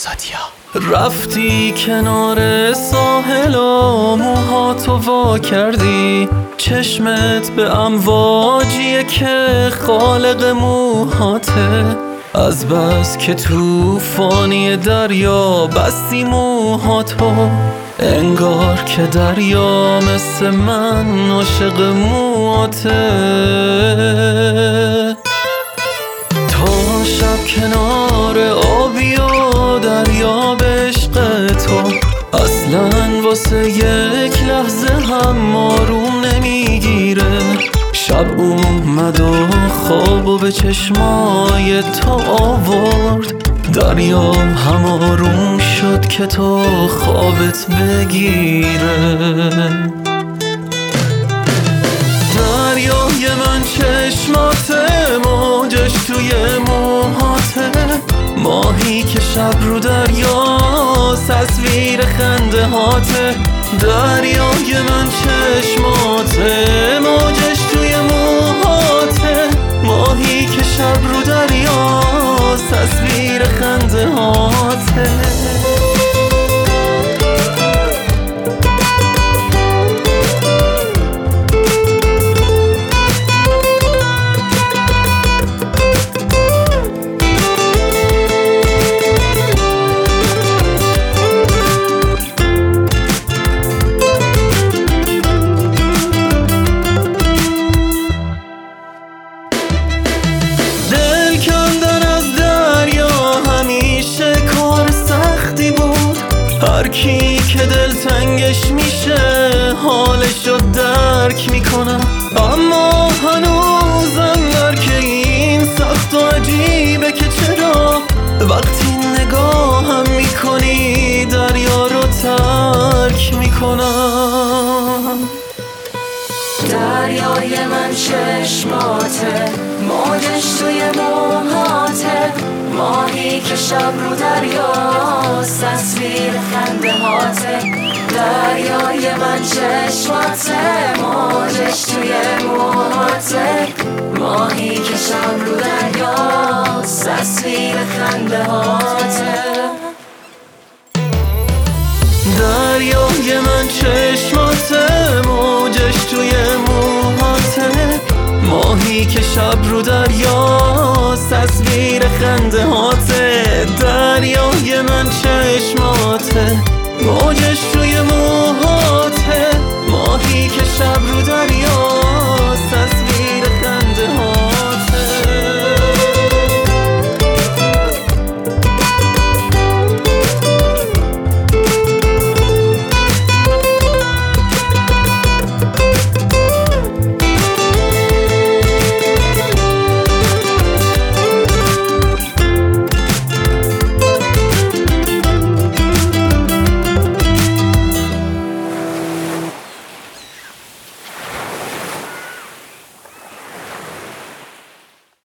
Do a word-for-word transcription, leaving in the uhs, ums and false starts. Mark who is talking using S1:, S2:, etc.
S1: سادیا. رفتی کنار ساحل و موهاتو وا کردی، چشمت به امواجیه که خالق موهاته. از بس که توفانی دریا بستی موهاتو، انگار که دریا مثل من عاشق موهاته. تا شب کنار آبی و دریا به عشق تو، اصلا واسه یک لحظه هم آروم نمیگیره. شب اومد و خواب و به چشمای تو آورد، دریا هم آروم شد که تو خوابت بگیره. دریای من چشماته، موجش توی موهاته. ماهی که شب رو دریاست، تصویر خنده هاته. دریای من چشماته، موجش توی موهاته. ماهی که شب رو دریاست، تصویر خنده هاته. هر کی که دلتنگش میشه حالشو درک میکنم، اما هنوزم درک این سخت و عجیبه که چرا وقتی نگاهم میکنی دریا رو ترک میکنم.
S2: دریای من چشماته، موجش توی موهاته. ماهی که شب رو دریاست، تصویر خنده هاته. دریای من چشماته، موجش توی موهاته. ماهی که شب رو دریاست، تصویر خنده هاته.
S1: دریای من چشماته، موجش توی موهاته. ماهی که شب رو دریاست، تصویر خنده هاته. دریای من چشماته، موجش توی موهاته. ماهی که شب رو دریاست.